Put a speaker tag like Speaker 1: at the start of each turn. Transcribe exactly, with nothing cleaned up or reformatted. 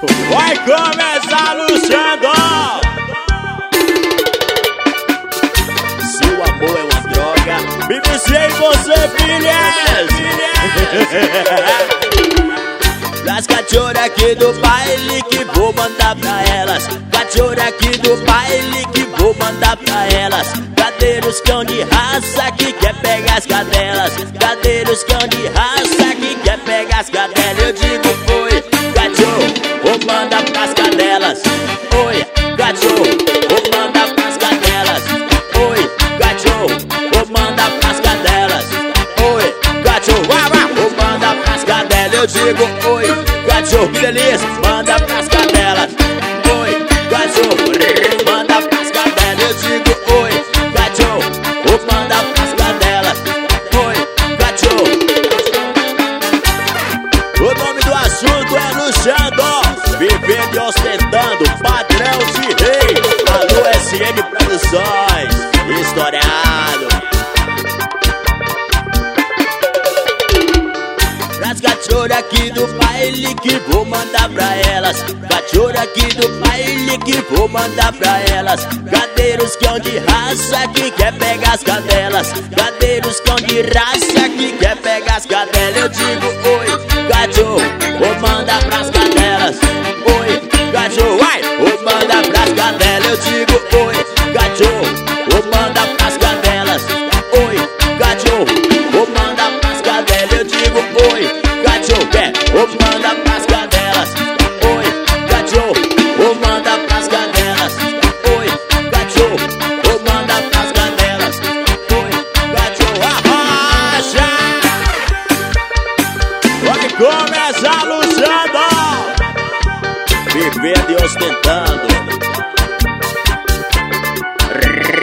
Speaker 1: Vai começar luxando. Se o amor é uma droga, me viciei em você, filhas. Das cachorras aqui do baile que vou mandar pra elas. Cachorra aqui do baile que vou mandar pra elas. Cadê os cão de raça que quer pegar as cadelas? Cadê os cão de raça que quer pegar as cadelas? Eu digo oi, cachorro, vou mandar pras cadelas. Oi, cachorro, vou mandar pras cadelas. Oi, cachorro, vou mandar pras cadelas. Oi, cachorro, vou mandar pras cadelas. Eu digo oi, cachorro, que delícia, manda pras cadelas. Oi, cachorro, manda pras cadelas. Eu digo oi, cachorro, vou mandar pras cadelas. Oi, cachorro. O nome do assunto é luxando, vivendo e ostentando, padrão de rei. Alô S N Produções, estourado. As cachorras aqui do baile que vou mandar pra elas. Cachorra aqui do baile que vou mandar pra elas. Cadê os cão de raça que quer pegar as cadelas? Cadê os cão de raça que quer pegar as cadelas? Eu digo oi, cachorro, vou mandar pras cadelas. Oi, cachorro, vai, vou mandar pras cadelas. Eu digo oi, cachorro, vou mandar pras cadelas. Oi, cachorro, vou mandar pras cadelas. Eu digo oi, cachorro, quer, vou mandar pras cadelas. Oi, cachorro, vou mandar pras cadelas. Oi, cachorro, vou mandar pras cadelas. Oi, cachorro, arrocha. Pode começar luxando, vivendo e ostentando.